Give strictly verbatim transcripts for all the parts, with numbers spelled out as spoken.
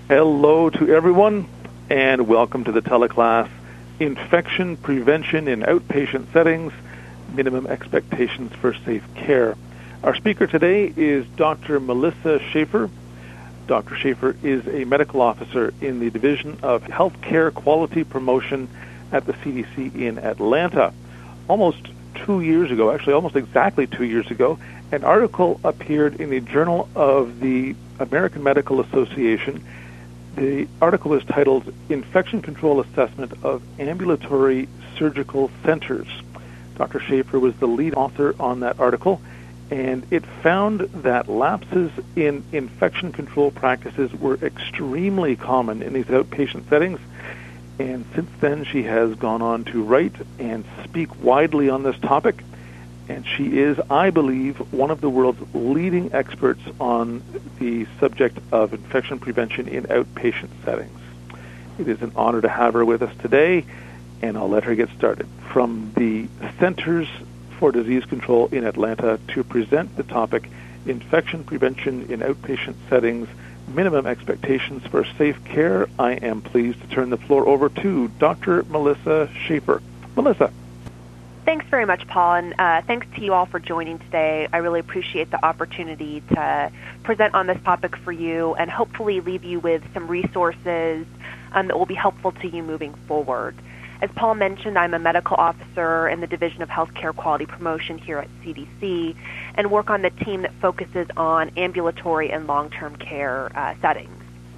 Hello to everyone, and welcome to the teleclass, Infection Prevention in Outpatient Settings, Minimum Expectations for Safe Care. Our speaker today is Doctor Melissa Schaefer. Doctor Schaefer is a medical officer in the Division of Healthcare Quality Promotion at the C D C in Atlanta. Almost two years ago, actually almost exactly two years ago, an article appeared in the Journal of the American Medical Association. The article is titled Infection Control Assessment of Ambulatory Surgical Centers. Doctor Schaefer was the lead author on that article, and it found that lapses in infection control practices were extremely common in these outpatient settings. And since then, she has gone on to write and speak widely on this topic. And she is, I believe, one of the world's leading experts on the subject of infection prevention in outpatient settings. It is an honor to have her with us today, and I'll let her get started. From the Centers for Disease Control in Atlanta to present the topic, Infection Prevention in Outpatient Settings, Minimum Expectations for Safe Care, I am pleased to turn the floor over to Doctor Melissa Schaefer. Melissa. Thanks very much, Paul, and uh, thanks to you all for joining today. I really appreciate the opportunity to present on this topic for you and hopefully leave you with some resources um, that will be helpful to you moving forward. As Paul mentioned, I'm a medical officer in the Division of Healthcare Quality Promotion here at C D C and work on the team that focuses on ambulatory and long-term care uh, settings.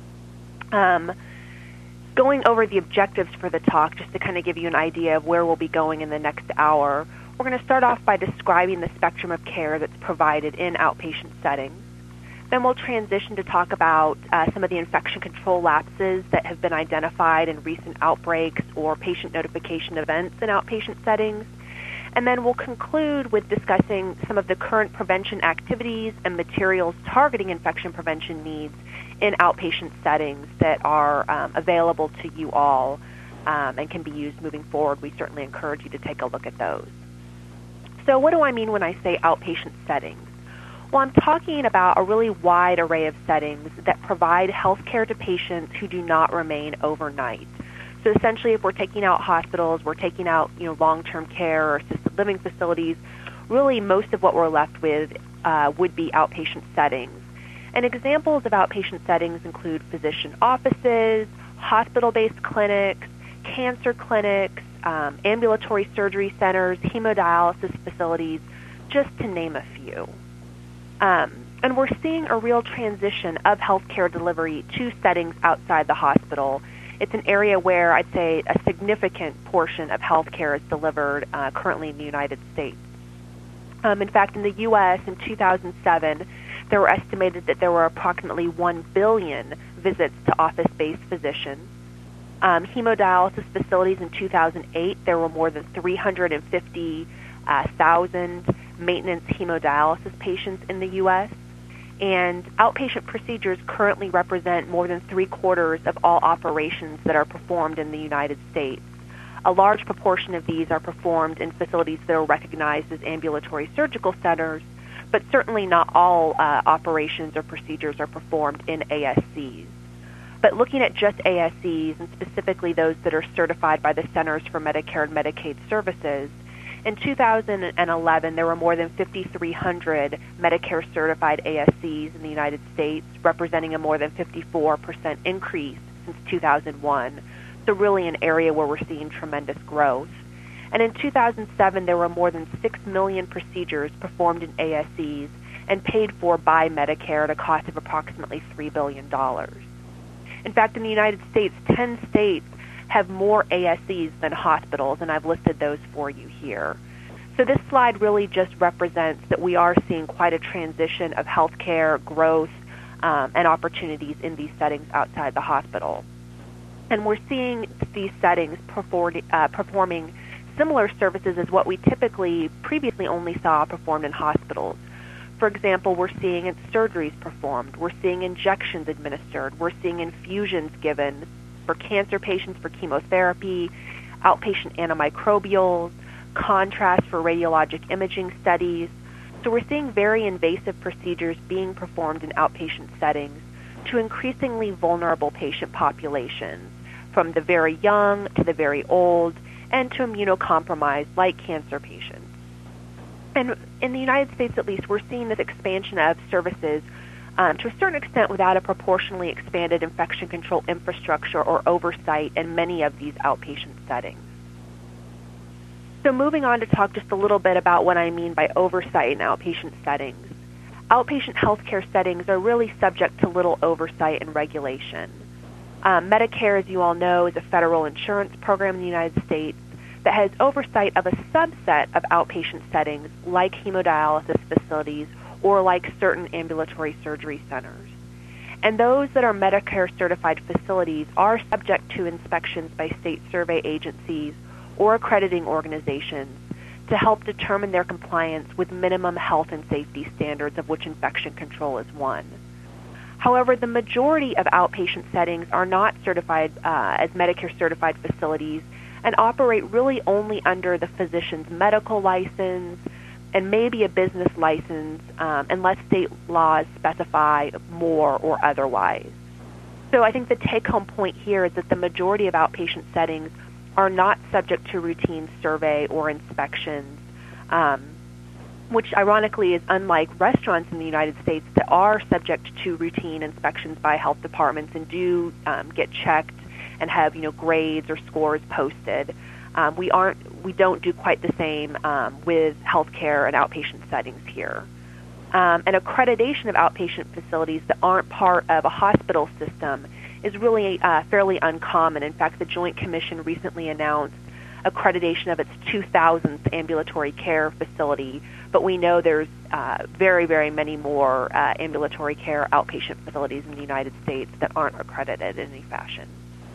Um, Going over the objectives for the talk, just to kind of give you an idea of where we'll be going in the next hour, we're going to start off by describing the spectrum of care that's provided in outpatient settings. Then we'll transition to talk about uh, some of the infection control lapses that have been identified in recent outbreaks or patient notification events in outpatient settings. And then we'll conclude with discussing some of the current prevention activities and materials targeting infection prevention needs in outpatient settings that are um, available to you all um, and can be used moving forward. We certainly encourage you to take a look at those. So what do I mean when I say outpatient settings? Well, I'm talking about a really wide array of settings that provide health care to patients who do not remain overnight. So essentially, if we're taking out hospitals, we're taking out you know long-term care or assisted living facilities, really most of what we're left with uh, would be outpatient settings. And examples of outpatient settings include physician offices, hospital-based clinics, cancer clinics, um, ambulatory surgery centers, hemodialysis facilities, just to name a few. Um, and we're seeing a real transition of healthcare delivery to settings outside the hospital. It's an area where I'd say a significant portion of healthcare is delivered uh, currently in the United States. Um, in fact, in the U S in two thousand seven, there were estimated that there were approximately one billion visits to office-based physicians. Um, hemodialysis facilities in two thousand eight, there were more than three hundred fifty thousand maintenance hemodialysis patients in the U S, and outpatient procedures currently represent more than three-quarters of all operations that are performed in the United States. A large proportion of these are performed in facilities that are recognized as ambulatory surgical centers, but certainly not all uh, operations or procedures are performed in A S Cs. But looking at just A S Cs, and specifically those that are certified by the Centers for Medicare and Medicaid Services, in two thousand eleven, there were more than five thousand three hundred Medicare-certified A S Cs in the United States, representing a more than fifty-four percent increase since two thousand one. So really an area where we're seeing tremendous growth. And in two thousand seven, there were more than six million procedures performed in A S Cs and paid for by Medicare at a cost of approximately three billion dollars. In fact, in the United States, ten states have more A S Cs than hospitals, and I've listed those for you here. So this slide really just represents that we are seeing quite a transition of healthcare growth um, and opportunities in these settings outside the hospital. And we're seeing these settings perform, uh, performing similar services as what we typically previously only saw performed in hospitals. For example, we're seeing surgeries performed, we're seeing injections administered, we're seeing infusions given for cancer patients for chemotherapy, outpatient antimicrobials, contrast for radiologic imaging studies. So we're seeing very invasive procedures being performed in outpatient settings, to increasingly vulnerable patient populations, from the very young to the very old, and to immunocompromised like cancer patients. And in the United States, at least, we're seeing this expansion of services um, to a certain extent without a proportionally expanded infection control infrastructure or oversight in many of these outpatient settings. So moving on to talk just a little bit about what I mean by oversight in outpatient settings. Outpatient healthcare settings are really subject to little oversight and regulation. Um, Medicare, as you all know, is a federal insurance program in the United States that has oversight of a subset of outpatient settings like hemodialysis facilities or like certain ambulatory surgery centers. And those that are Medicare-certified facilities are subject to inspections by state survey agencies or accrediting organizations to help determine their compliance with minimum health and safety standards, of which infection control is one. However, the majority of outpatient settings are not certified uh, as Medicare-certified facilities and operate really only under the physician's medical license and maybe a business license um, unless state laws specify more or otherwise. So I think the take-home point here is that the majority of outpatient settings are not subject to routine survey or inspections, um, which ironically is unlike restaurants in the United States that are subject to routine inspections by health departments and do um, get checked and have, you know, grades or scores posted. Um, we aren't, we don't do quite the same um, with healthcare and outpatient settings here. Um, and accreditation of outpatient facilities that aren't part of a hospital system is really uh, fairly uncommon. In fact, the Joint Commission recently announced accreditation of its two thousandth ambulatory care facility, but we know there's uh, very, very many more uh, ambulatory care outpatient facilities in the United States that aren't accredited in any fashion.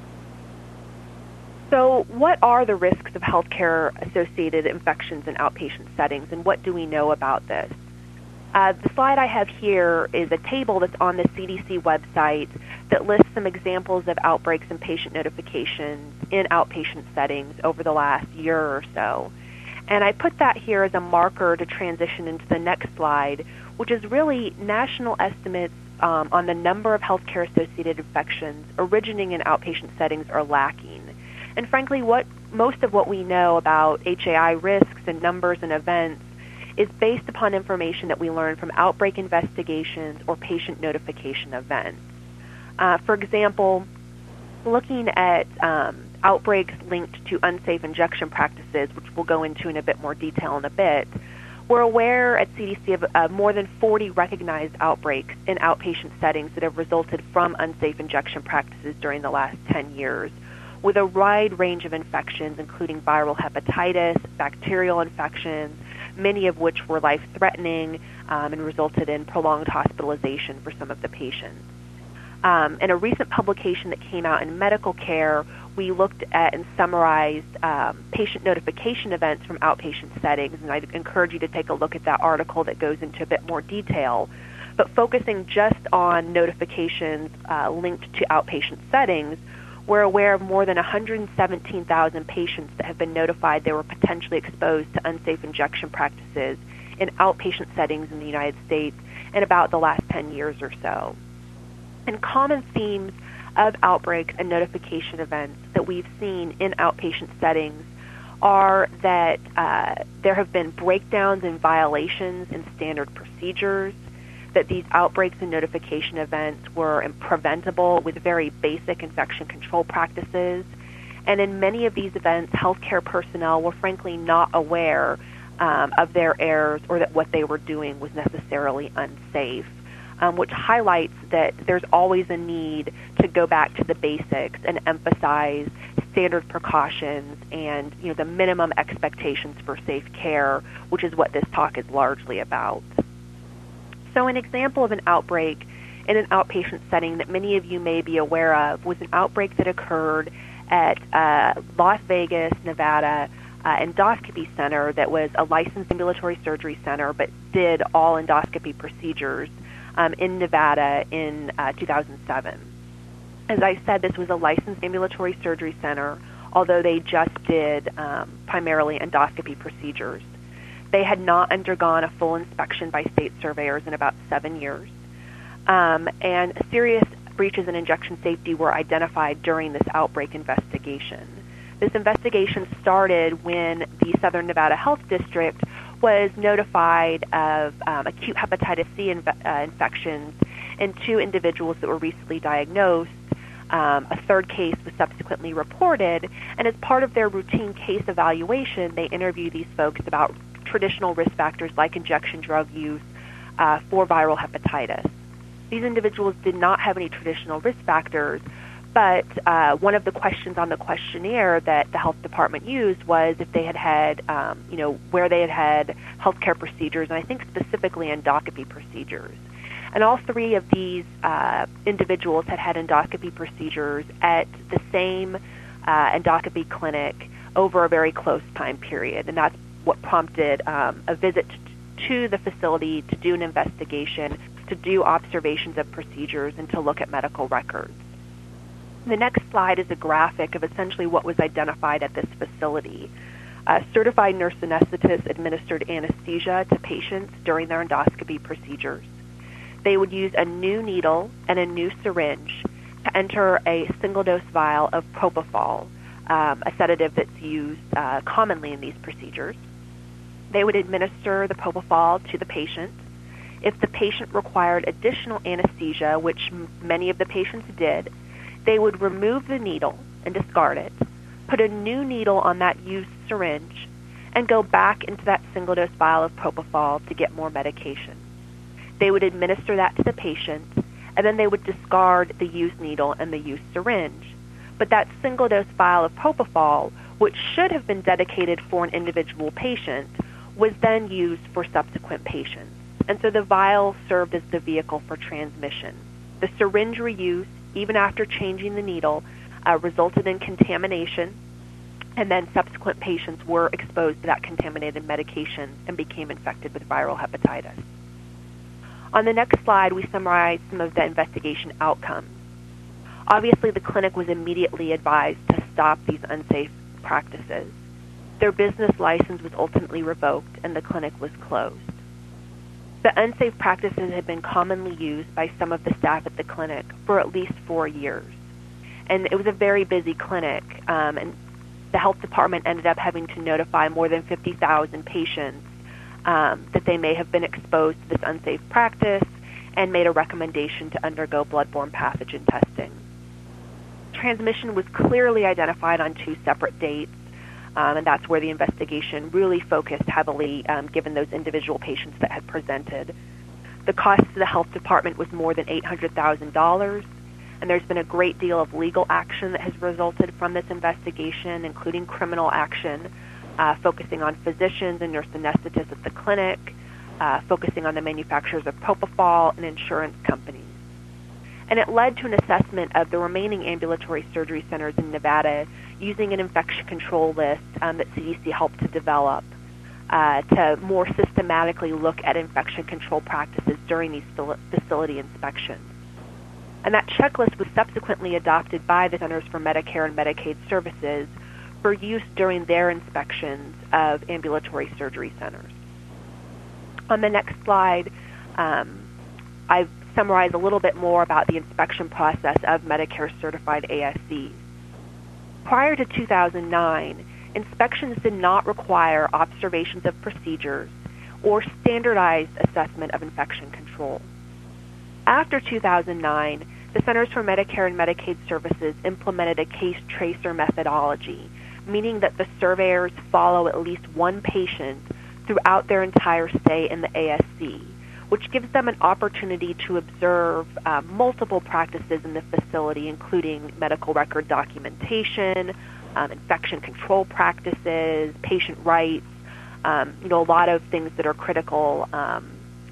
So what are the risks of healthcare-associated infections in outpatient settings, and what do we know about this? Uh, the slide I have here is a table that's on the C D C website that lists some examples of outbreaks and patient notifications in outpatient settings over the last year or so. And I put that here as a marker to transition into the next slide, which is really national estimates um, on the number of healthcare-associated infections originating in outpatient settings are lacking. And frankly, what most of what we know about H A I risks and numbers and events is based upon information that we learn from outbreak investigations or patient notification events. Uh, for example, looking at um, outbreaks linked to unsafe injection practices, which we'll go into in a bit more detail in a bit, we're aware at C D C of uh, more than forty recognized outbreaks in outpatient settings that have resulted from unsafe injection practices during the last ten years, with a wide range of infections, including viral hepatitis, bacterial infections, many of which were life-threatening um, and resulted in prolonged hospitalization for some of the patients. Um, in a recent publication that came out in Medical Care, we looked at and summarized um, patient notification events from outpatient settings, and I'd encourage you to take a look at that article that goes into a bit more detail. But focusing just on notifications uh, linked to outpatient settings, we're aware of more than one hundred seventeen thousand patients that have been notified they were potentially exposed to unsafe injection practices in outpatient settings in the United States in about the last ten years or so. And common themes of outbreaks and notification events that we've seen in outpatient settings are that uh, there have been breakdowns and violations in standard procedures, that these outbreaks and notification events were preventable with very basic infection control practices. And in many of these events, healthcare personnel were frankly not aware um, of their errors or that what they were doing was necessarily unsafe, um, which highlights that there's always a need to go back to the basics and emphasize standard precautions and, you know, the minimum expectations for safe care, which is what this talk is largely about. So an example of an outbreak in an outpatient setting that many of you may be aware of was an outbreak that occurred at uh, Las Vegas, Nevada uh, endoscopy center that was a licensed ambulatory surgery center but did all endoscopy procedures um, in Nevada in uh, two thousand seven. As I said, this was a licensed ambulatory surgery center, although they just did um, primarily endoscopy procedures. They had not undergone a full inspection by state surveyors in about seven years. Um, and serious breaches in injection safety were identified during this outbreak investigation. This investigation started when the Southern Nevada Health District was notified of um, acute hepatitis C inf- uh, infections in two individuals that were recently diagnosed. Um, a third case was subsequently reported, and as part of their routine case evaluation, they interviewed these folks about traditional risk factors like injection drug use uh, for viral hepatitis. These individuals did not have any traditional risk factors, but uh, one of the questions on the questionnaire that the health department used was if they had had, um, you know, where they had had healthcare procedures, and I think specifically endoscopy procedures. And all three of these uh, individuals had had endoscopy procedures at the same uh, endoscopy clinic over a very close time period, and that's what prompted um, a visit to the facility to do an investigation, to do observations of procedures, and to look at medical records. The next slide is a graphic of essentially what was identified at this facility. A certified nurse anesthetists administered anesthesia to patients during their endoscopy procedures. They would use a new needle and a new syringe to enter a single-dose vial of propofol, um, a sedative that's used uh, commonly in these procedures. They would administer the propofol to the patient. If the patient required additional anesthesia, which m- many of the patients did, they would remove the needle and discard it, put a new needle on that used syringe, and go back into that single-dose vial of propofol to get more medication. They would administer that to the patient, and then they would discard the used needle and the used syringe. But that single-dose vial of propofol, which should have been dedicated for an individual patient, was then used for subsequent patients. And so the vial served as the vehicle for transmission. The syringe reuse, even after changing the needle, uh, resulted in contamination, and then subsequent patients were exposed to that contaminated medication and became infected with viral hepatitis. On the next slide, we summarize some of the investigation outcomes. Obviously, the clinic was immediately advised to stop these unsafe practices. Their business license was ultimately revoked, and the clinic was closed. The unsafe practices had been commonly used by some of the staff at the clinic for at least four years. And it was a very busy clinic, um, and the health department ended up having to notify more than fifty thousand patients um, that they may have been exposed to this unsafe practice, and made a recommendation to undergo bloodborne pathogen testing. Transmission was clearly identified on two separate dates, Um, and that's where the investigation really focused heavily, um, given those individual patients that had presented. The cost to the health department was more than eight hundred thousand dollars, and there's been a great deal of legal action that has resulted from this investigation, including criminal action, uh, focusing on physicians and nurse anesthetists at the clinic, uh, focusing on the manufacturers of propofol and insurance companies. And it led to an assessment of the remaining ambulatory surgery centers in Nevada using an infection control list um, that C D C helped to develop uh, to more systematically look at infection control practices during these facility inspections. And that checklist was subsequently adopted by the Centers for Medicare and Medicaid Services for use during their inspections of ambulatory surgery centers. On the next slide, um, I've summarized a little bit more about the inspection process of Medicare-certified A S Cs. Prior to two thousand nine, inspections did not require observations of procedures or standardized assessment of infection control. After two thousand nine, the Centers for Medicare and Medicaid Services implemented a case tracer methodology, meaning that the surveyors follow at least one patient throughout their entire stay in the A S C, which gives them an opportunity to observe uh, multiple practices in the facility, including medical record documentation, um, infection control practices, patient rights, um, you know, a lot of things that are critical um,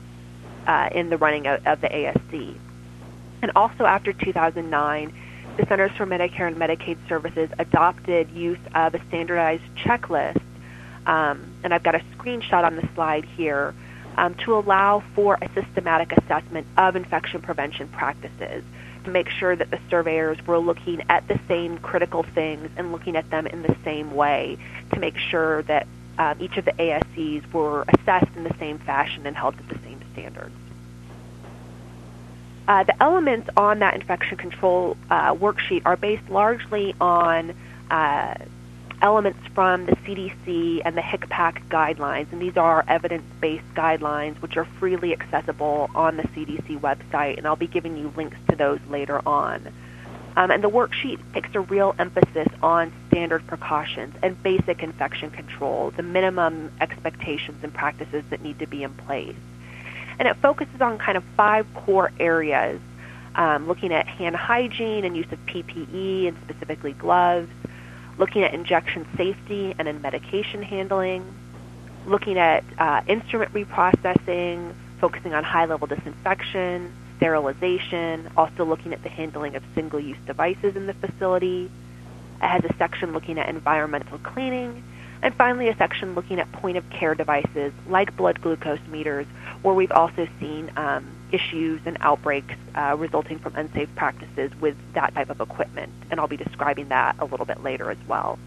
uh, in the running of, of the A S C. And also after two thousand nine, the Centers for Medicare and Medicaid Services adopted use of a standardized checklist, um, and I've got a screenshot on the slide here, Um, to allow for a systematic assessment of infection prevention practices, to make sure that the surveyors were looking at the same critical things and looking at them in the same way, to make sure that um, each of the A S Cs were assessed in the same fashion and held to the same standards. Uh, the elements on that infection control uh, worksheet are based largely on uh, elements from the C D C and the HICPAC guidelines, and these are evidence-based guidelines which are freely accessible on the C D C website, and I'll be giving you links to those later on. Um, and the worksheet takes a real emphasis on standard precautions and basic infection control, the minimum expectations and practices that need to be in place. And it focuses on kind of five core areas, um, looking at hand hygiene and use of P P E and specifically gloves, looking at injection safety and in medication handling, looking at uh, instrument reprocessing, focusing on high-level disinfection, sterilization, also looking at the handling of single-use devices in the facility. It has a section looking at environmental cleaning, and finally a section looking at point-of-care devices like blood glucose meters, where we've also seen um, issues and outbreaks uh, resulting from unsafe practices with that type of equipment, and I'll be describing that a little bit later as well.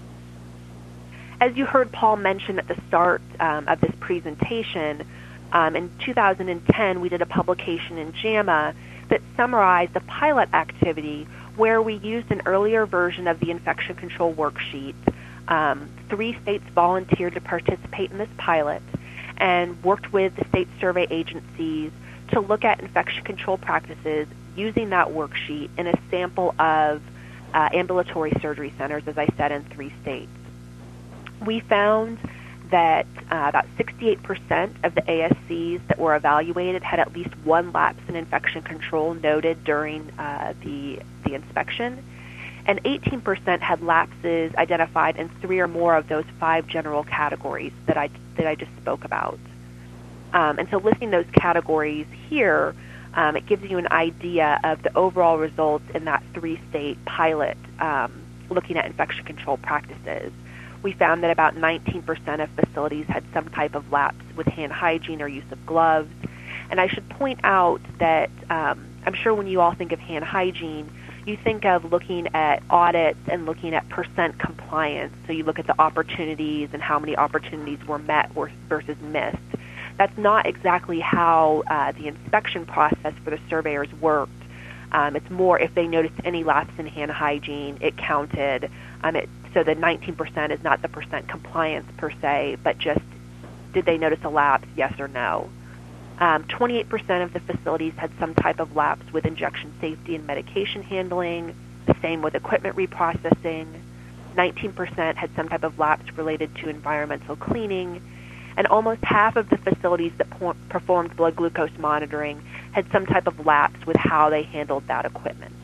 As you heard Paul mention at the start um, of this presentation, um, in two thousand ten we did a publication in JAMA that summarized a pilot activity where we used an earlier version of the infection control worksheet. Um, three states volunteered to participate in this pilot and worked with the state survey agencies to look at infection control practices using that worksheet in a sample of uh, ambulatory surgery centers, as I said, in three states. We found that uh, about sixty-eight percent of the A S Cs that were evaluated had at least one lapse in infection control noted during uh, the, the inspection, and eighteen percent had lapses identified in three or more of those five general categories that I, that I just spoke about. Um, and so listing those categories here, um, it gives you an idea of the overall results in that three-state pilot um, looking at infection control practices. We found that about nineteen percent of facilities had some type of lapse with hand hygiene or use of gloves. And I should point out that um, I'm sure when you all think of hand hygiene, you think of looking at audits and looking at percent compliance. So you look at the opportunities and how many opportunities were met versus missed. That's not exactly how uh, the inspection process for the surveyors worked. Um, it's more if they noticed any lapse in hand hygiene, it counted. Um, it, so the nineteen percent is not the percent compliance per se, but just did they notice a lapse, yes or no. Um, twenty-eight percent of the facilities had some type of lapse with injection safety and medication handling, the same with equipment reprocessing. nineteen percent had some type of lapse related to environmental cleaning, and almost half of the facilities that por- performed blood glucose monitoring had some type of lapse with how they handled that equipment.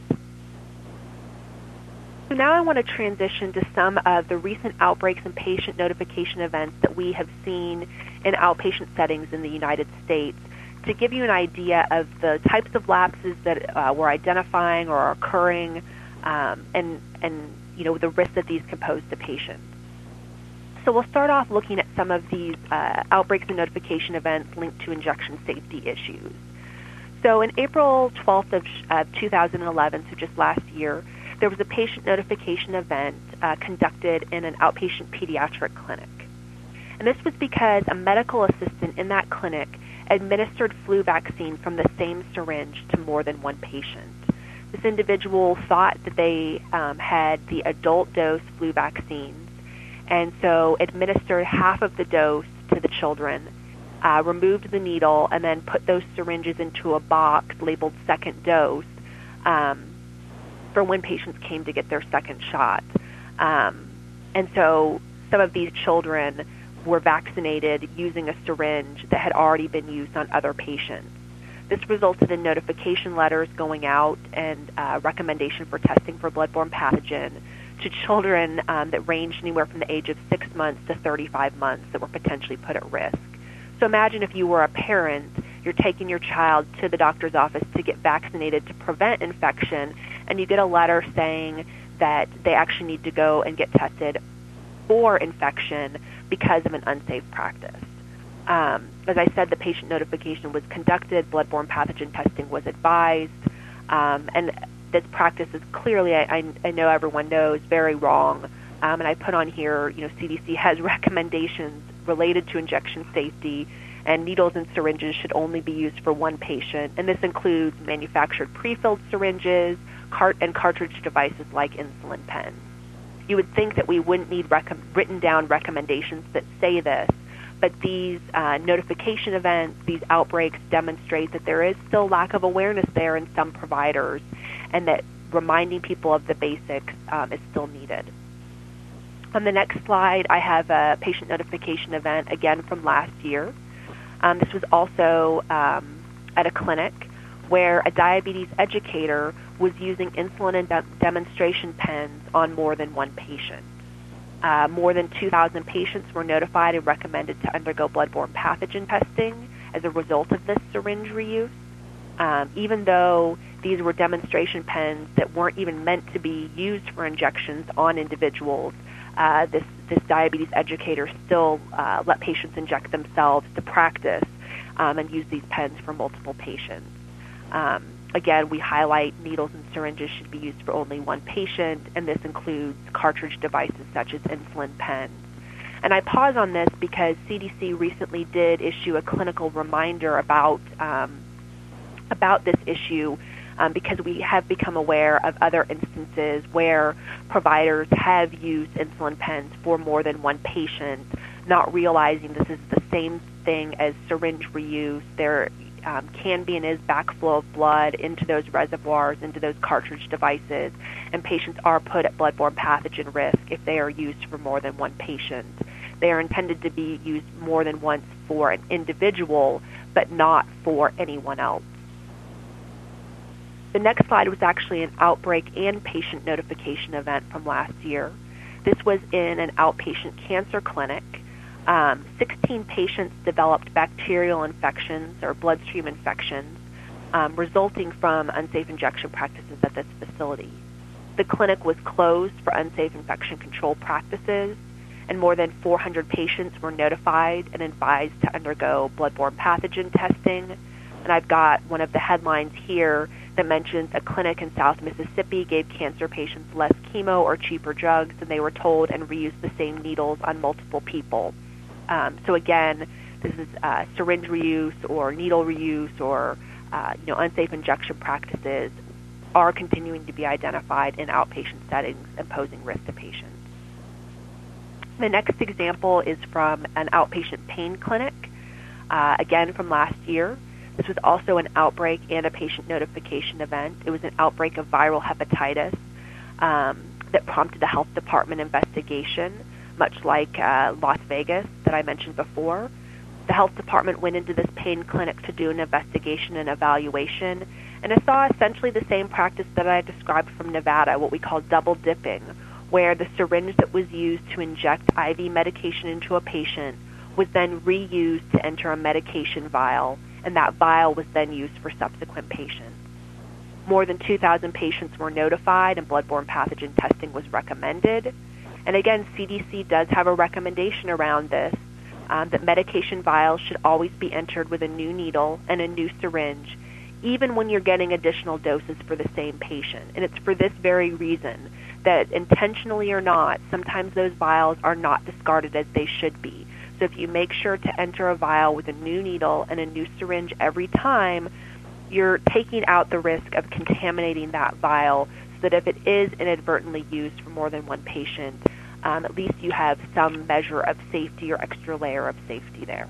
So now I want to transition to some of the recent outbreaks and patient notification events that we have seen in outpatient settings in the United States to give you an idea of the types of lapses that uh, we're identifying or are occurring um, and, and you know, the risks that these can pose to patients. So we'll start off looking at some of these uh, outbreaks and notification events linked to injection safety issues. So in April twelfth of uh, two thousand eleven, so just last year, there was a patient notification event uh, conducted in an outpatient pediatric clinic. And this was because a medical assistant in that clinic administered flu vaccine from the same syringe to more than one patient. This individual thought that they um, had the adult dose flu vaccines, and so administered half of the dose to the children, uh, removed the needle, and then put those syringes into a box labeled second dose um, for when patients came to get their second shot. Um, and so some of these children were vaccinated using a syringe that had already been used on other patients. This resulted in notification letters going out and uh, recommendation for testing for bloodborne pathogen to children um, that ranged anywhere from the age of six months to thirty-five months that were potentially put at risk. So imagine if you were a parent, you're taking your child to the doctor's office to get vaccinated to prevent infection, and you get a letter saying that they actually need to go and get tested for infection because of an unsafe practice. Um, as I said, the patient notification was conducted, bloodborne pathogen testing was advised, um, and this practice is clearly, I, I know everyone knows, very wrong. Um, and I put on here, you know, C D C has recommendations related to injection safety, and needles and syringes should only be used for one patient, and this includes manufactured pre-filled syringes, cart and cartridge devices like insulin pens. You would think that we wouldn't need rec- written down recommendations that say this, but these uh, notification events, these outbreaks demonstrate that there is still lack of awareness there in some providers, and that reminding people of the basics um, is still needed. On the next slide, I have a patient notification event, again from last year. Um, this was also um, at a clinic where a diabetes educator was using insulin and de- demonstration pens on more than one patient. Uh, more than two thousand patients were notified and recommended to undergo bloodborne pathogen testing as a result of this syringe reuse. Um, even though these were demonstration pens that weren't even meant to be used for injections on individuals, uh, this, this diabetes educator still uh, let patients inject themselves to practice um, and use these pens for multiple patients. Um, Again, we highlight needles and syringes should be used for only one patient, and this includes cartridge devices such as insulin pens. And I pause on this because C D C recently did issue a clinical reminder about um, about this issue um, because we have become aware of other instances where providers have used insulin pens for more than one patient, not realizing this is the same thing as syringe reuse. There Um, can be and is backflow of blood into those reservoirs, into those cartridge devices, and patients are put at bloodborne pathogen risk if they are used for more than one patient. They are intended to be used more than once for an individual, but not for anyone else. The next slide was actually an outbreak and patient notification event from last year. This was in an outpatient cancer clinic. Um, sixteen patients developed bacterial infections or bloodstream infections um, resulting from unsafe injection practices at this facility. The clinic was closed for unsafe infection control practices, and more than four hundred patients were notified and advised to undergo bloodborne pathogen testing. And I've got one of the headlines here that mentions a clinic in South Mississippi gave cancer patients less chemo or cheaper drugs, and they were told and reused the same needles on multiple people. Um, so again, this is uh, syringe reuse or needle reuse or uh, you know unsafe injection practices are continuing to be identified in outpatient settings and posing risk to patients. The next example is from an outpatient pain clinic, uh, again from last year. This was also an outbreak and a patient notification event. It was an outbreak of viral hepatitis um, that prompted a health department investigation, much like uh, Las Vegas that I mentioned before. The health department went into this pain clinic to do an investigation and evaluation, and it saw essentially the same practice that I described from Nevada, what we call double dipping, where the syringe that was used to inject I V medication into a patient was then reused to enter a medication vial, and that vial was then used for subsequent patients. More than two thousand patients were notified, and bloodborne pathogen testing was recommended. And again, C D C does have a recommendation around this, um, that medication vials should always be entered with a new needle and a new syringe, even when you're getting additional doses for the same patient. And it's for this very reason that, intentionally or not, sometimes those vials are not discarded as they should be. So if you make sure to enter a vial with a new needle and a new syringe every time, you're taking out the risk of contaminating that vial, so that if it is inadvertently used for more than one patient, um, at least you have some measure of safety or extra layer of safety there.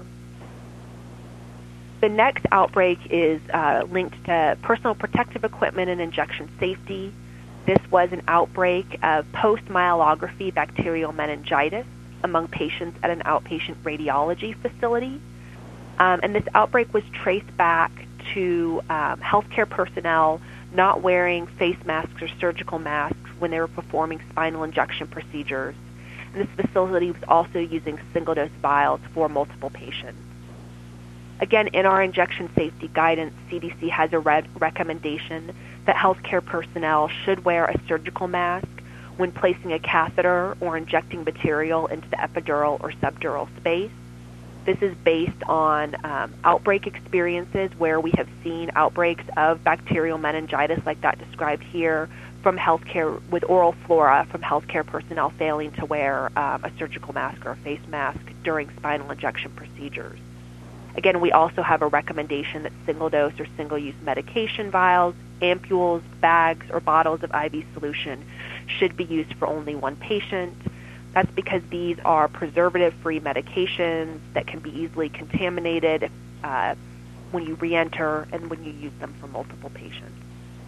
The next outbreak is uh, linked to personal protective equipment and injection safety. This was an outbreak of post-myelography bacterial meningitis among patients at an outpatient radiology facility. Um, and this outbreak was traced back to um, healthcare personnel not wearing face masks or surgical masks when they were performing spinal injection procedures. And this facility was also using single-dose vials for multiple patients. Again, in our injection safety guidance, C D C has a red recommendation that healthcare personnel should wear a surgical mask when placing a catheter or injecting material into the epidural or subdural space. This is based on um, outbreak experiences where we have seen outbreaks of bacterial meningitis like that described here from healthcare with oral flora from healthcare personnel failing to wear um, a surgical mask or a face mask during spinal injection procedures. Again, we also have a recommendation that single-dose or single-use medication vials, ampules, bags, or bottles of I V solution should be used for only one patient. That's because these are preservative-free medications that can be easily contaminated uh, when you re-enter and when you use them for multiple patients.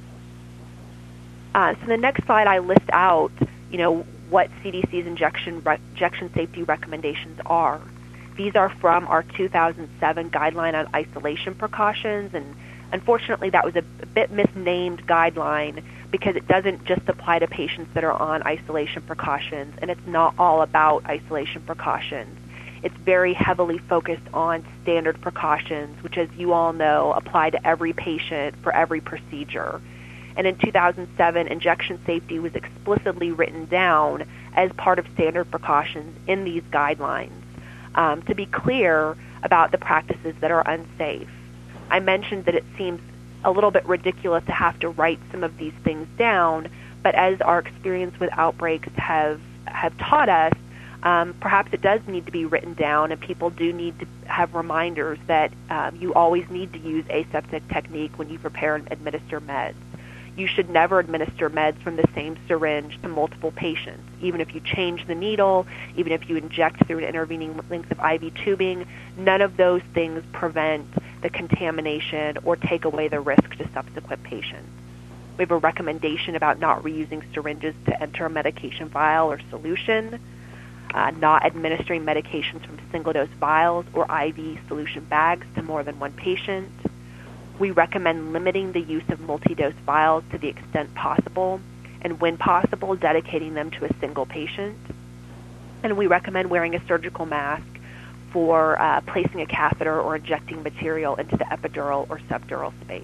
Uh, so the next slide, I list out, you know, what C D C's injection re- injection safety recommendations are. These are from our two thousand seven guideline on isolation precautions, and unfortunately that was a, a bit misnamed guideline because it doesn't just apply to patients that are on isolation precautions, and it's not all about isolation precautions. It's very heavily focused on standard precautions, which, as you all know, apply to every patient for every procedure. And in two thousand seven, injection safety was explicitly written down as part of standard precautions in these guidelines um, to be clear about the practices that are unsafe. I mentioned that it seems a little bit ridiculous to have to write some of these things down, but as our experience with outbreaks have, have taught us, um, perhaps it does need to be written down, and people do need to have reminders that um, you always need to use aseptic technique when you prepare and administer meds. You should never administer meds from the same syringe to multiple patients. Even if you change the needle, even if you inject through an intervening length of I V tubing, none of those things prevent the contamination or take away the risk to subsequent patients. We have a recommendation about not reusing syringes to enter a medication vial or solution, uh, not administering medications from single-dose vials or I V solution bags to more than one patient. We recommend limiting the use of multi-dose vials to the extent possible, and when possible, dedicating them to a single patient. And we recommend wearing a surgical mask for uh, placing a catheter or injecting material into the epidural or subdural space.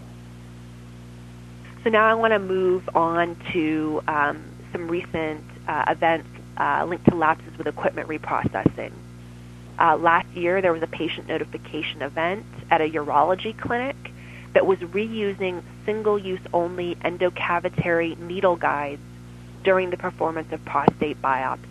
So now I want to move on to um, some recent uh, events uh, linked to lapses with equipment reprocessing. Uh, last year, there was a patient notification event at a urology clinic that was reusing single-use only endocavitary needle guides during the performance of prostate biopsies.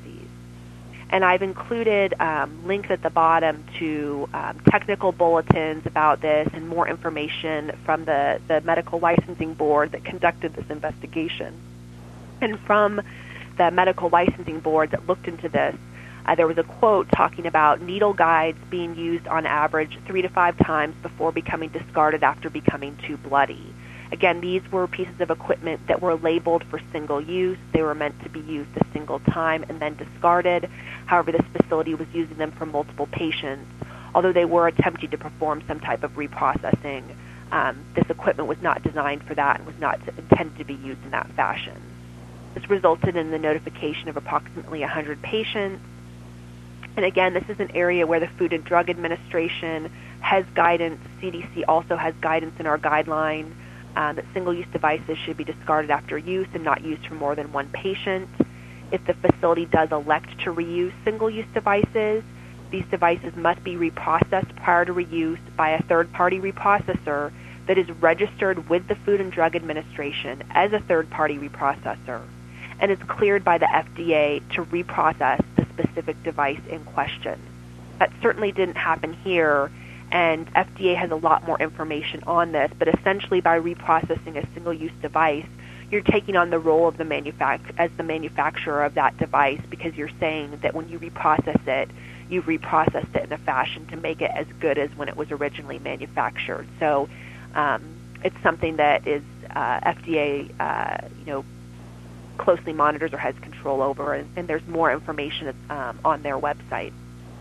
And I've included um, links at the bottom to um, technical bulletins about this and more information from the, the medical licensing board that conducted this investigation. And from the medical licensing board that looked into this, Uh, there was a quote talking about needle guides being used on average three to five times before becoming discarded after becoming too bloody. Again, these were pieces of equipment that were labeled for single use. They were meant to be used a single time and then discarded. However, this facility was using them for multiple patients. Although they were attempting to perform some type of reprocessing, um, this equipment was not designed for that and was not intended to be used in that fashion. This resulted in the notification of approximately one hundred patients. And again, this is an area where the Food and Drug Administration has guidance. C D C also has guidance in our guideline uh, that single-use devices should be discarded after use and not used for more than one patient. If the facility does elect to reuse single-use devices, these devices must be reprocessed prior to reuse by a third-party reprocessor that is registered with the Food and Drug Administration as a third-party reprocessor and is cleared by the F D A to reprocess the specific device in question. That certainly didn't happen here, and F D A has a lot more information on this, but essentially by reprocessing a single-use device, you're taking on the role of the manufac- as the manufacturer of that device because you're saying that when you reprocess it, you've reprocessed it in a fashion to make it as good as when it was originally manufactured. So um, it's something that is uh, F D A, uh, you know, closely monitors or has control over, and, and there's more information um, on their website.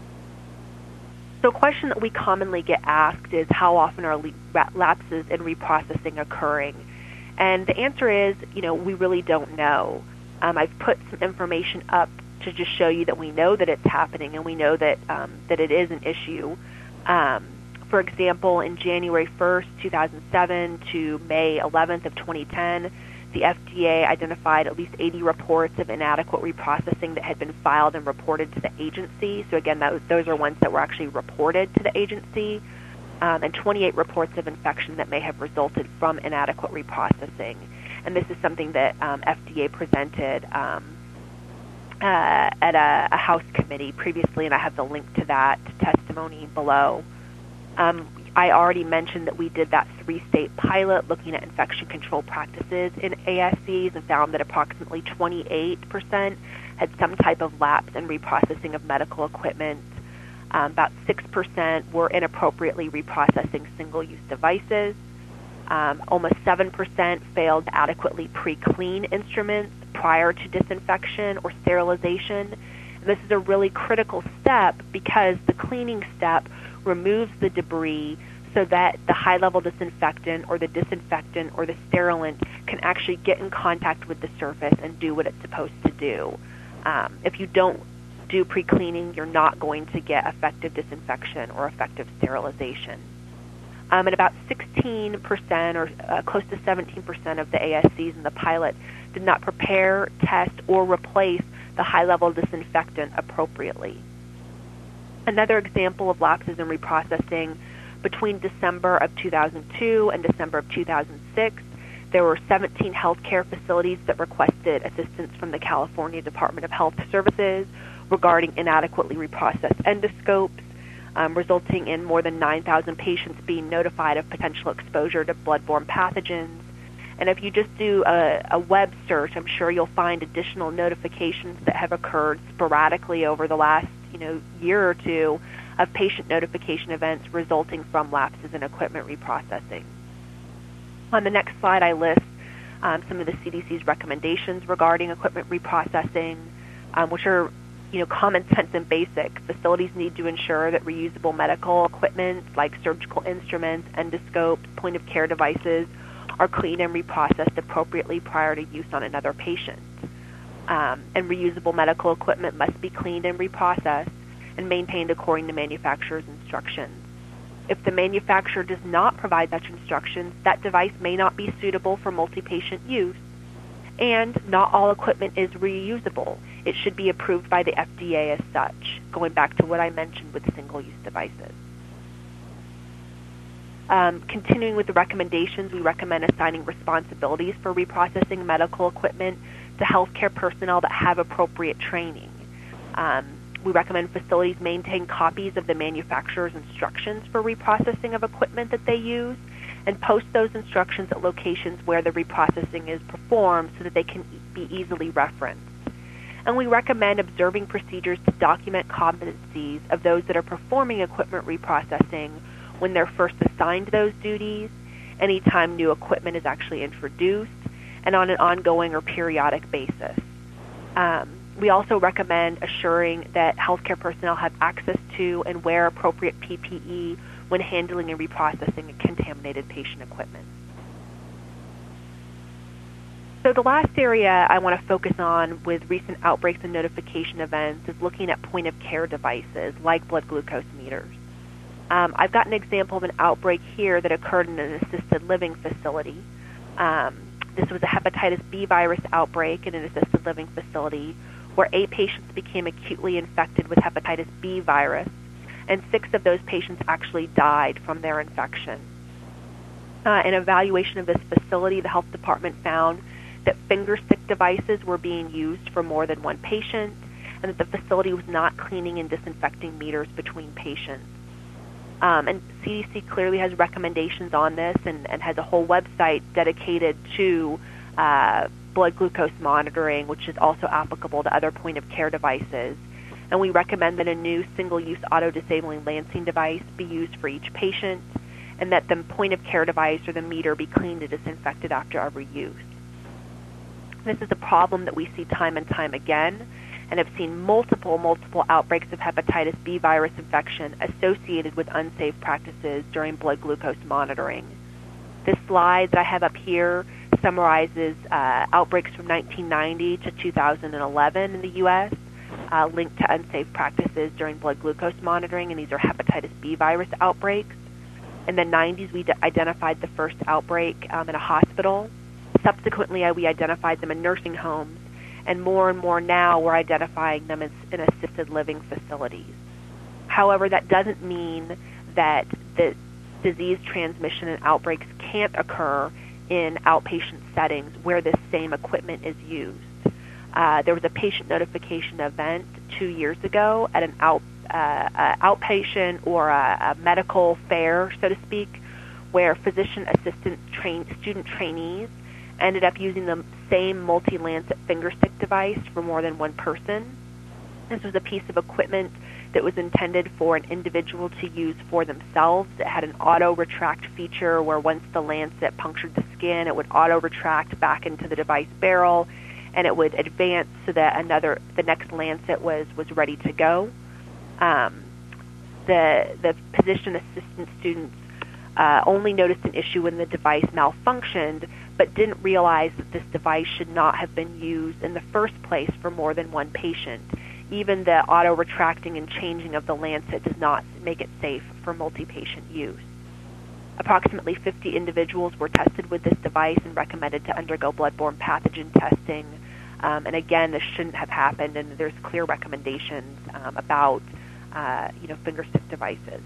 So a question that we commonly get asked is how often are lapses in reprocessing occurring? And the answer is, you know, we really don't know. Um, I've put some information up to just show you that we know that it's happening and we know that um, that it is an issue. Um, for example, in January first, two thousand seven to May eleventh of twenty ten, the F D A identified at least eighty reports of inadequate reprocessing that had been filed and reported to the agency. So again, that was, those are ones that were actually reported to the agency, um, and twenty-eight reports of infection that may have resulted from inadequate reprocessing. And this is something that um, F D A presented um, uh, at a, a House committee previously, and I have the link to that testimony below. Um, I already mentioned that we did that three-state pilot looking at infection control practices in A S Cs and found that approximately twenty-eight percent had some type of lapse in reprocessing of medical equipment. Um, about six percent were inappropriately reprocessing single-use devices. Um, almost seven percent failed to adequately pre-clean instruments prior to disinfection or sterilization. And this is a really critical step because the cleaning step removes the debris so that the high-level disinfectant or the disinfectant or the sterilant can actually get in contact with the surface and do what it's supposed to do. Um, if you don't do pre-cleaning, you're not going to get effective disinfection or effective sterilization. Um, and about sixteen percent or uh, close to seventeen percent of the A S Cs in the pilot did not prepare, test, or replace the high-level disinfectant appropriately. Another example of lapses in reprocessing, between December of two thousand two and December of two thousand six, there were seventeen healthcare facilities that requested assistance from the California Department of Health Services regarding inadequately reprocessed endoscopes, um, resulting in more than nine thousand patients being notified of potential exposure to bloodborne pathogens. And if you just do a, a web search, I'm sure you'll find additional notifications that have occurred sporadically over the last you know, year or two of patient notification events resulting from lapses in equipment reprocessing. On the next slide, I list um, some of the C D C's recommendations regarding equipment reprocessing, um, which are you know, common sense and basic. Facilities need to ensure that reusable medical equipment like surgical instruments, endoscopes, point-of-care devices are cleaned and reprocessed appropriately prior to use on another patient. Um, and reusable medical equipment must be cleaned and reprocessed and maintained according to manufacturer's instructions. If the manufacturer does not provide such instructions, that device may not be suitable for multi-patient use. And not all equipment is reusable. It should be approved by the F D A as such, going back to what I mentioned with single-use devices. Um, continuing with the recommendations, we recommend assigning responsibilities for reprocessing medical equipment to healthcare personnel that have appropriate training. Um, we recommend facilities maintain copies of the manufacturer's instructions for reprocessing of equipment that they use and post those instructions at locations where the reprocessing is performed so that they can be easily referenced. And we recommend observing procedures to document competencies of those that are performing equipment reprocessing when they're first assigned those duties, anytime new equipment is actually introduced, and on an ongoing or periodic basis. Um, we also recommend assuring that healthcare personnel have access to and wear appropriate P P E when handling and reprocessing contaminated patient equipment. So the last area I want to focus on with recent outbreaks and notification events is looking at point-of-care devices like blood glucose meters. Um, I've got an example of an outbreak here that occurred in an assisted living facility. Um, this was a hepatitis B virus outbreak in an assisted living facility where eight patients became acutely infected with hepatitis B virus, and six of those patients actually died from their infection. Uh, in evaluation of this facility, the health department found that finger stick devices were being used for more than one patient, and that the facility was not cleaning and disinfecting meters between patients. Um, and C D C clearly has recommendations on this and, and has a whole website dedicated to uh, blood glucose monitoring, which is also applicable to other point-of-care devices. And we recommend that a new single-use auto-disabling lancing device be used for each patient, and that the point-of-care device or the meter be cleaned and disinfected after every use. This is a problem that we see time and time again, and have seen multiple, multiple outbreaks of hepatitis B virus infection associated with unsafe practices during blood glucose monitoring. This slide that I have up here summarizes uh, outbreaks from nineteen ninety to two thousand eleven in the U S, uh, linked to unsafe practices during blood glucose monitoring, and these are hepatitis B virus outbreaks. In the nineties, we d- identified the first outbreak um, in a hospital. Subsequently, uh, we identified them in nursing homes, and more and more now we're identifying them as in assisted living facilities. However, that doesn't mean that the disease transmission and outbreaks can't occur in outpatient settings where this same equipment is used. Uh, there was a patient notification event two years ago at an out a, a outpatient or a, a medical fair, so to speak, where physician assistant train, student trainees ended up using the same multi-lancet fingerstick device for more than one person. This was a piece of equipment that was intended for an individual to use for themselves. It had an auto-retract feature where once the lancet punctured the skin, it would auto-retract back into the device barrel, and it would advance so that another, the next lancet was, was ready to go. Um, the, the physician assistant students uh, only noticed an issue when the device malfunctioned, but didn't realize that this device should not have been used in the first place for more than one patient. Even the auto-retracting and changing of the lancet does not make it safe for multi-patient use. Approximately fifty individuals were tested with this device and recommended to undergo bloodborne pathogen testing. Um, and again, this shouldn't have happened, and there's clear recommendations um, about uh, you know, fingerstick devices.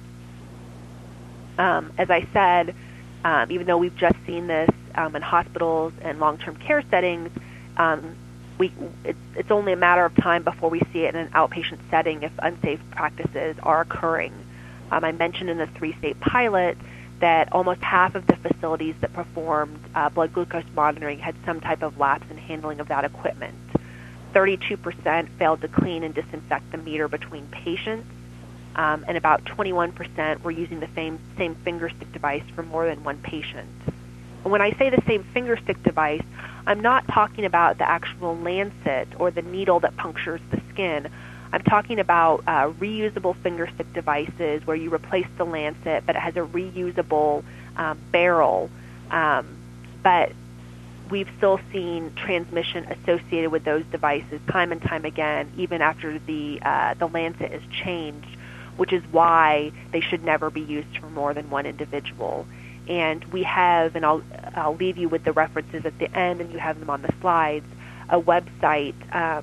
Um, as I said, um, even though we've just seen this um, in hospitals and long-term care settings, um, We, it's, it's only a matter of time before we see it in an outpatient setting if unsafe practices are occurring. Um, I mentioned in the three-state pilot that almost half of the facilities that performed uh, blood glucose monitoring had some type of lapse in handling of that equipment. thirty-two percent failed to clean and disinfect the meter between patients, um, and about twenty-one percent were using the same, same fingerstick device for more than one patient. And when I say the same fingerstick device, I'm not talking about the actual lancet or the needle that punctures the skin. I'm talking about uh, reusable fingerstick devices where you replace the lancet, but it has a reusable um, barrel. Um, but we've still seen transmission associated with those devices time and time again, even after the uh, the lancet is changed, which is why they should never be used for more than one individual. And we have, and I'll, I'll leave you with the references at the end, and you have them on the slides, a website um,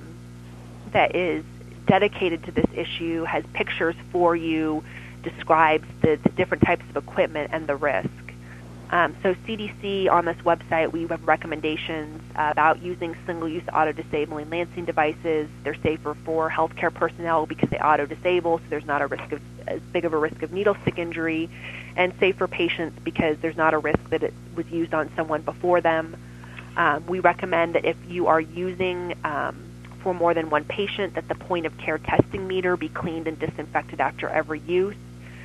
that is dedicated to this issue, has pictures for you, describes the, the different types of equipment and the risk. Um, so C D C, on this website, we have recommendations about using single-use auto-disabling lancing devices. They're safer for healthcare personnel because they auto-disable, so there's not a risk of as big of a risk of needle stick injury, and safe for patients because there's not a risk that it was used on someone before them. Um, we recommend that if you are using um, for more than one patient, that the point-of-care testing meter be cleaned and disinfected after every use.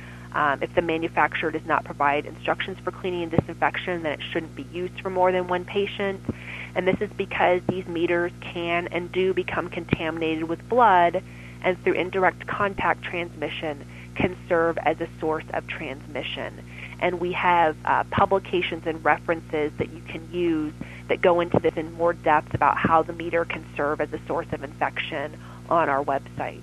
Um, if the manufacturer does not provide instructions for cleaning and disinfection, then it shouldn't be used for more than one patient. And this is because these meters can and do become contaminated with blood, and through indirect contact transmission can serve as a source of transmission. And we have uh, publications and references that you can use that go into this in more depth about how the meter can serve as a source of infection on our website.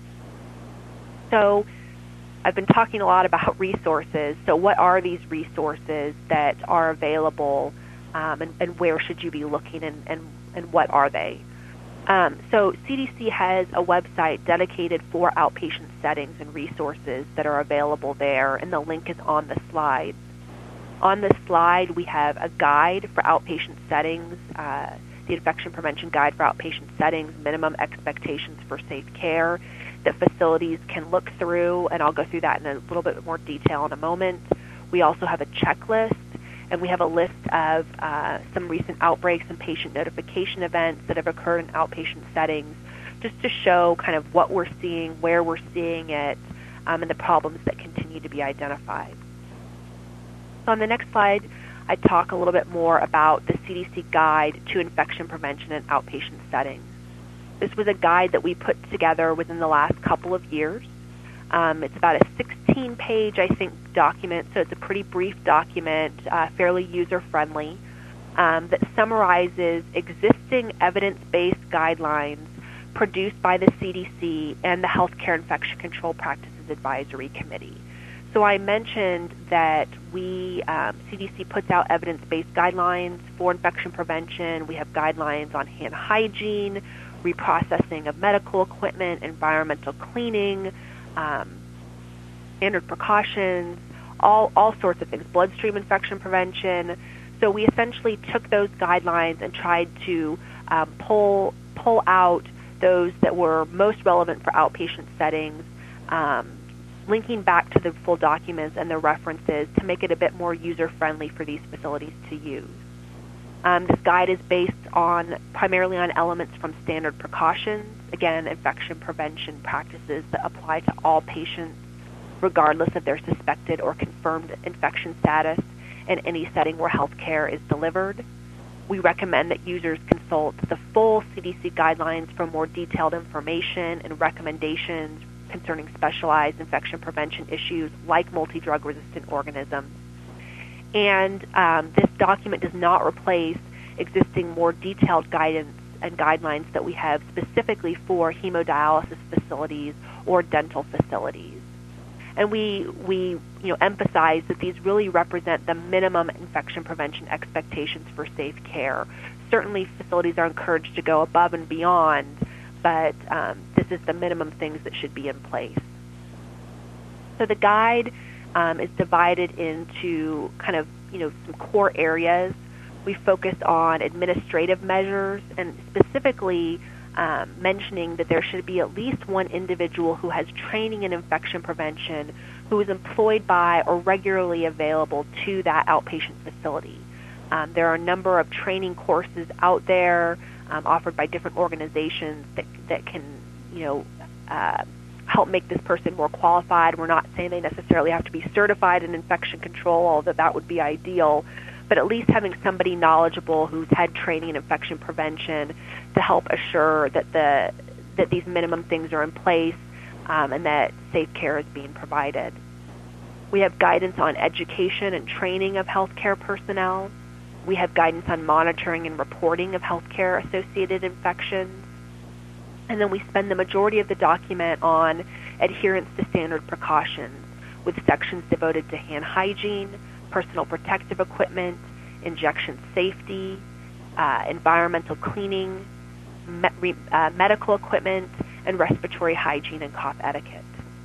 So I've been talking a lot about resources. So what are these resources that are available, um, and, and where should you be looking, and, and, and what are they? Um, so C D C has a website dedicated for outpatient settings and resources that are available there, and the link is on the slide. On the slide, we have a guide for outpatient settings, uh, the Infection Prevention Guide for Outpatient Settings, Minimum Expectations for Safe Care, that facilities can look through, and I'll go through that in a little bit more detail in a moment. We also have a checklist, and we have a list of uh, some recent outbreaks and patient notification events that have occurred in outpatient settings, just to show kind of what we're seeing, where we're seeing it, um, and the problems that continue to be identified. So on the next slide, I talk a little bit more about the C D C Guide to Infection Prevention in Outpatient Settings. This was a guide that we put together within the last couple of years. Um, it's about a sixteen-page, I think, document, so it's a pretty brief document, uh, fairly user-friendly, um, that summarizes existing evidence-based guidelines produced by the C D C and the Healthcare Infection Control Practices Advisory Committee. So I mentioned that we, um, C D C puts out evidence-based guidelines for infection prevention. We have guidelines on hand hygiene, reprocessing of medical equipment, environmental cleaning, um, standard precautions, all, all sorts of things, bloodstream infection prevention. So we essentially took those guidelines and tried to um, pull, pull out those that were most relevant for outpatient settings, um, linking back to the full documents and the references to make it a bit more user-friendly for these facilities to use. Um, this guide is based on primarily on elements from standard precautions, again, infection prevention practices that apply to all patients regardless of their suspected or confirmed infection status in any setting where health care is delivered. We recommend that users consult the full C D C guidelines for more detailed information and recommendations concerning specialized infection prevention issues like multi-drug resistant organisms. And um, this document does not replace existing more detailed guidance and guidelines that we have specifically for hemodialysis facilities or dental facilities. And we we you know emphasize that these really represent the minimum infection prevention expectations for safe care. Certainly, facilities are encouraged to go above and beyond, but um, this is the minimum things that should be in place. So the guide um, is divided into kind of you know some core areas. We focus on administrative measures and specifically um, mentioning that there should be at least one individual who has training in infection prevention who is employed by or regularly available to that outpatient facility. Um, there are a number of training courses out there um, offered by different organizations that, that can, you know, uh, help make this person more qualified. We're not saying they necessarily have to be certified in infection control, although that would be ideal, but at least having somebody knowledgeable who's had training in infection prevention to help assure that the that these minimum things are in place um, and that safe care is being provided. We have guidance on education and training of healthcare personnel. We have guidance on monitoring and reporting of healthcare-associated infections. And then we spend the majority of the document on adherence to standard precautions, with sections devoted to hand hygiene, personal protective equipment, injection safety, uh, environmental cleaning, me- re- uh, medical equipment, and respiratory hygiene and cough etiquette.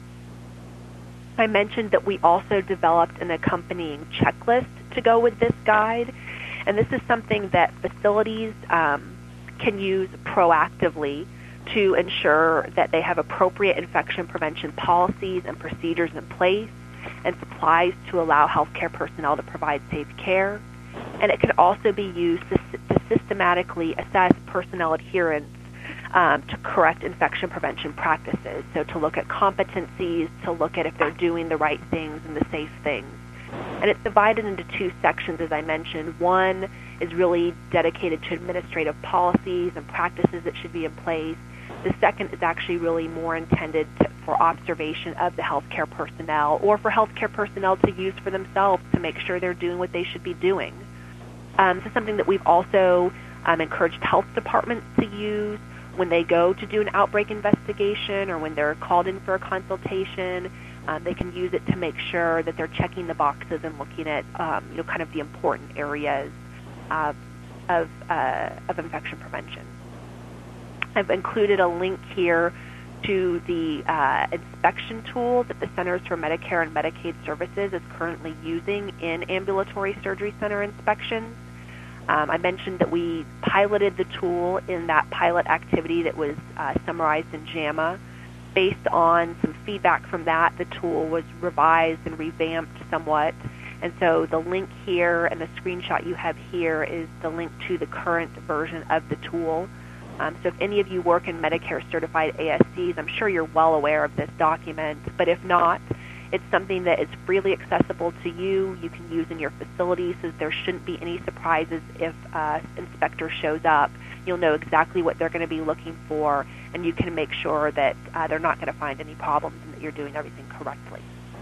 I mentioned that we also developed an accompanying checklist to go with this guide, and this is something that facilities um, can use proactively to ensure that they have appropriate infection prevention policies and procedures in place and supplies to allow healthcare personnel to provide safe care. And it can also be used to, to systematically assess personnel adherence um, to correct infection prevention practices. So to look at competencies, to look at if they're doing the right things and the safe things. And it's divided into two sections, as I mentioned. One is really dedicated to administrative policies and practices that should be in place. The second is actually really more intended to, for observation of the healthcare personnel or for healthcare personnel to use for themselves to make sure they're doing what they should be doing. Um, this is something that we've also um, encouraged health departments to use when they go to do an outbreak investigation or when they're called in for a consultation. Um, they can use it to make sure that they're checking the boxes and looking at, um, you know, kind of the important areas uh, of uh, of infection prevention. I've included a link here to the uh, inspection tool that the Centers for Medicare and Medicaid Services is currently using in ambulatory surgery center inspections. Um, I mentioned that we piloted the tool in that pilot activity that was uh, summarized in JAMA. Based on some feedback from that, the tool was revised and revamped somewhat. And so the link here and the screenshot you have here is the link to the current version of the tool. Um, so if any of you work in Medicare-certified A S Cs, I'm sure you're well aware of this document. But if not, it's something that is freely accessible to you. You can use in your facility, so there shouldn't be any surprises if an uh, inspector shows up. You'll know exactly what they're going to be looking for, and you can make sure that uh, they're not going to find any problems and that you're doing everything correctly.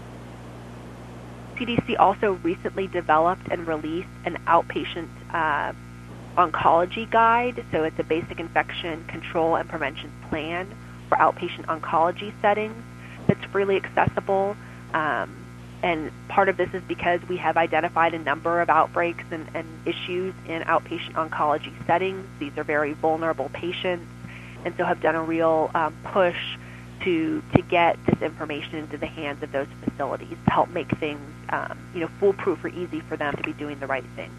C D C also recently developed and released an outpatient uh, oncology guide. So it's a basic infection control and prevention plan for outpatient oncology settings that's freely accessible. Um, and part of this is because we have identified a number of outbreaks and, and issues in outpatient oncology settings. These are very vulnerable patients, and so have done a real um, push to to get this information into the hands of those facilities to help make things um, you know foolproof or easy for them to be doing the right thing.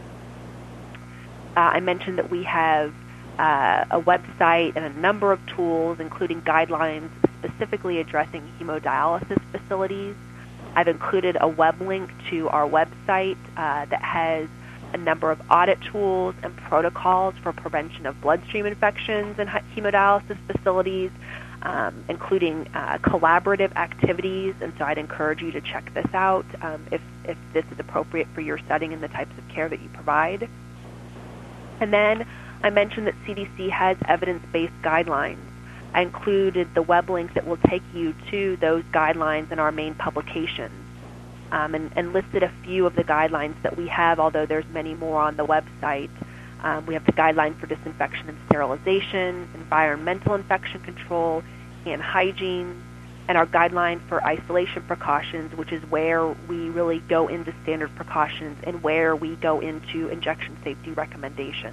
Uh, I mentioned that we have uh, a website and a number of tools, including guidelines specifically addressing hemodialysis facilities. I've included a web link to our website uh, that has a number of audit tools and protocols for prevention of bloodstream infections in hemodialysis facilities, um, including uh, collaborative activities, and so I'd encourage you to check this out um, if, if this is appropriate for your setting and the types of care that you provide. And then I mentioned that C D C has evidence-based guidelines. I included the web link that will take you to those guidelines in our main publications, um, and, and listed a few of the guidelines that we have, although there's many more on the website. Um, we have the guideline for disinfection and sterilization, environmental infection control, hand hygiene, and our guideline for isolation precautions, which is where we really go into standard precautions and where we go into injection safety recommendations.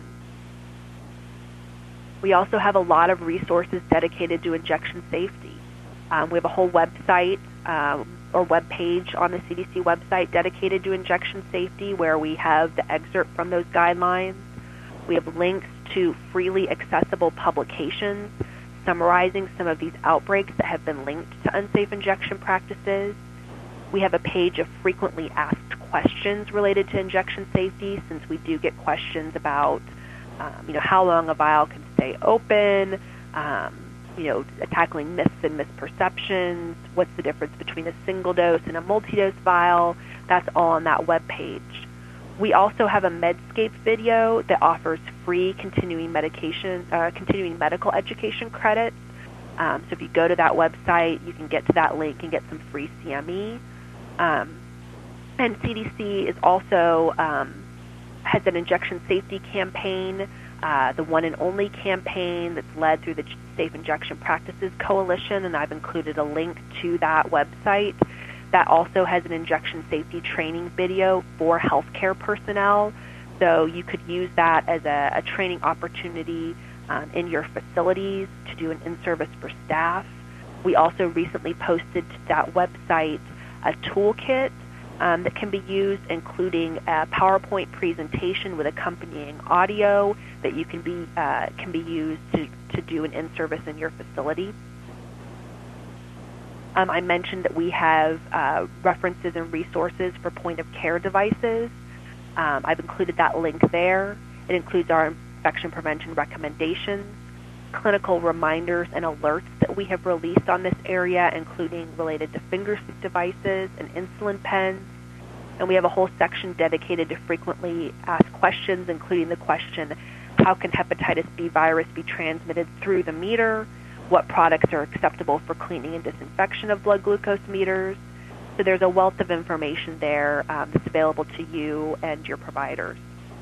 We also have a lot of resources dedicated to injection safety. Um, we have a whole website um, or web page on the C D C website dedicated to injection safety, where we have the excerpt from those guidelines. We have links to freely accessible publications summarizing some of these outbreaks that have been linked to unsafe injection practices. We have a page of frequently asked questions related to injection safety, since we do get questions about Um, you know, how long a vial can stay open, um, you know, tackling myths and misperceptions, what's the difference between a single dose and a multi-dose vial. That's all on that web page. We also have a Medscape video that offers free continuing medication, uh, continuing medical education credits. Um, so if you go to that website, you can get to that link and get some free C M E. Um, and C D C is also um, has an injection safety campaign, uh, the one and only campaign that's led through the Safe Injection Practices Coalition, and I've included a link to that website. That also has an injection safety training video for healthcare personnel, so you could use that as a, a training opportunity um, in your facilities to do an in-service for staff. We also recently posted to that website a toolkit Um, that can be used, including a PowerPoint presentation with accompanying audio that you can be uh, can be used to, to do an in-service in your facility. Um, I mentioned that we have uh, references and resources for point-of-care devices. Um, I've included that link there. It includes our infection prevention recommendations, clinical reminders and alerts that we have released on this area, including related to finger stick devices and insulin pens. And we have a whole section dedicated to frequently asked questions, including the question, how can hepatitis B virus be transmitted through the meter? What products are acceptable for cleaning and disinfection of blood glucose meters? So there's a wealth of information there um, that's available to you and your providers.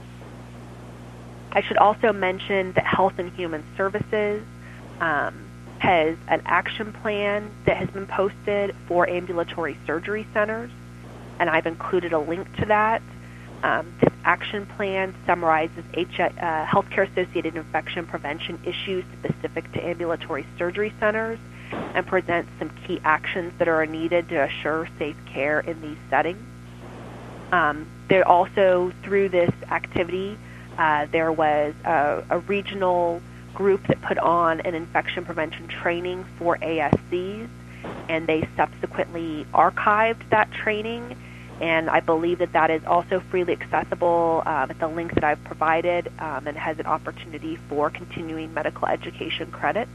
I should also mention that Health and Human Services um, has an action plan that has been posted for ambulatory surgery centers, and I've included a link to that. Um, this action plan summarizes H- uh, healthcare-associated infection prevention issues specific to ambulatory surgery centers and presents some key actions that are needed to assure safe care in these settings. Um, there also, through this activity, Uh, there was a, a regional group that put on an infection prevention training for A S Cs, and they subsequently archived that training, and I believe that that is also freely accessible um, at the link that I've provided, um, and has an opportunity for continuing medical education credits.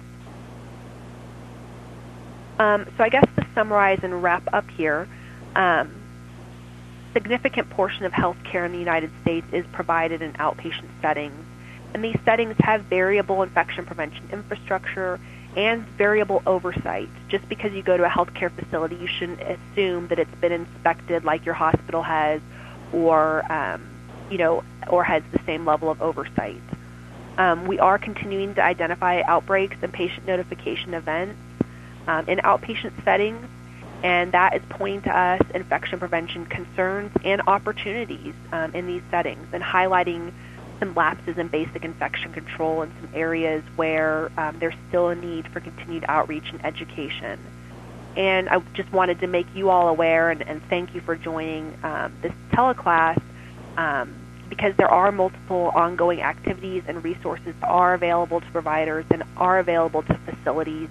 Um, so I guess to summarize and wrap up here, um, significant portion of healthcare in the United States is provided in outpatient settings, and these settings have variable infection prevention infrastructure and variable oversight. Just because you go to a healthcare facility, you shouldn't assume that it's been inspected like your hospital has, or um, you know, or has the same level of oversight. Um, we are continuing to identify outbreaks and patient notification events um, in outpatient settings, and that is pointing to us infection prevention concerns and opportunities um, in these settings, and highlighting some lapses in basic infection control in some areas where um, there's still a need for continued outreach and education. And I just wanted to make you all aware and, and thank you for joining um, this teleclass, um, because there are multiple ongoing activities and resources that are available to providers and are available to facilities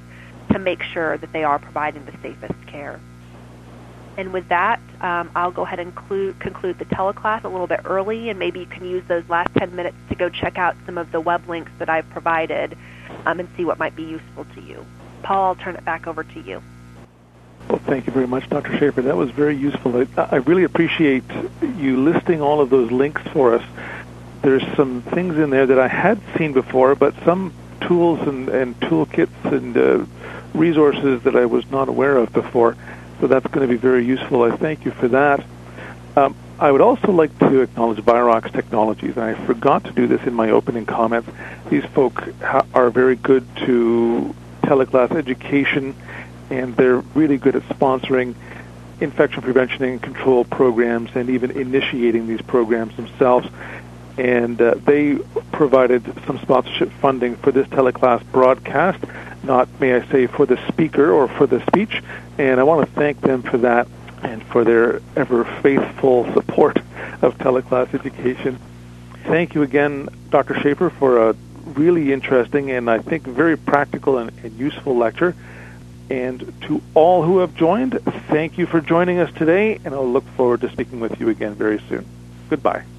to make sure that they are providing the safest care. And with that, um, I'll go ahead and conclude, conclude the teleclass a little bit early, and maybe you can use those last ten minutes to go check out some of the web links that I've provided um, and see what might be useful to you. Paul, I'll turn it back over to you. Well, thank you very much, Doctor Schaefer. That was very useful. I, I really appreciate you listing all of those links for us. There's some things in there that I had seen before, but some tools and, and toolkits and uh, resources that I was not aware of before. So that's going to be very useful. I thank you for that. Um, I would also like to acknowledge Virox Technologies. I forgot to do this in my opening comments. These folk ha- are very good to teleclass education, and they're really good at sponsoring infection prevention and control programs and even initiating these programs themselves. And uh, they provided some sponsorship funding for this teleclass broadcast, not, may I say, for the speaker or for the speech. And I want to thank them for that and for their ever faithful support of teleclass education. Thank you again, Doctor Schaefer, for a really interesting and I think very practical and, and useful lecture. And to all who have joined, thank you for joining us today, and I'll look forward to speaking with you again very soon. Goodbye.